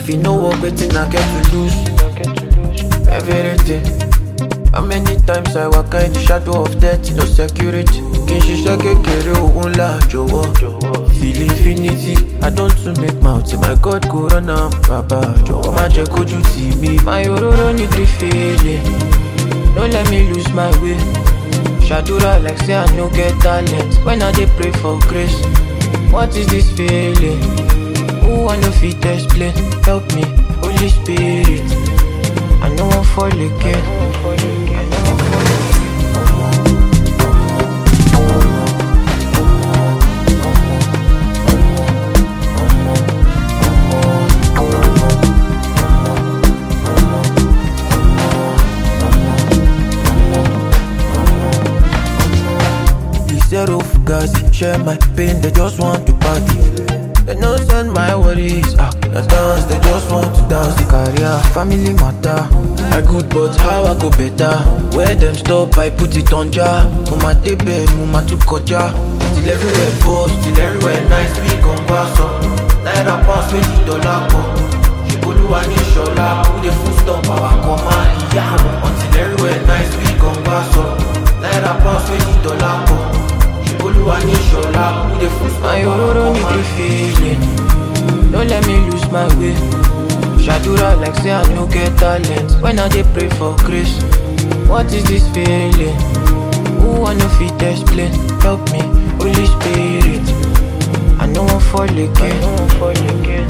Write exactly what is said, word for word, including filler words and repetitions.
If you know what waiting, I get to lose everything. How many times I walk in the shadow of death, no security. Can she shake a unla jowo? Feel infinity. I don't to make mouth, my God go run am, Papa. Jowo ma je koju ti mi. My ororo need the feeling. Don't let me lose my way. Shadura like say I no get talent. When I dey pray for grace, what is this feeling? Who I no fit explain? Help me, Holy Spirit. I no wan fall again. I no wan fall again. Zero fugazi, share my pain, they just want to party. They no send my worries, ah, they dance, they just want to dance. The career, family matter, I good but how I go better. Where them stop, I put it on jar. Mama tebe, mama tu koja. Till everywhere boss, till everywhere nice, we come pass up. Naira pass, twenty dollar po. Shiboluwa ni shola, who the full stop, our command, yeah. Until everywhere nice, we come pass up. Naira pass, twenty dollar po. My ororo need the feeling. Don't let me lose my way. Shadura like say I no get talent. When I dey pray for grace, what is this feeling? Who I no fit explain? Help me, Holy Spirit. I no wan fall again.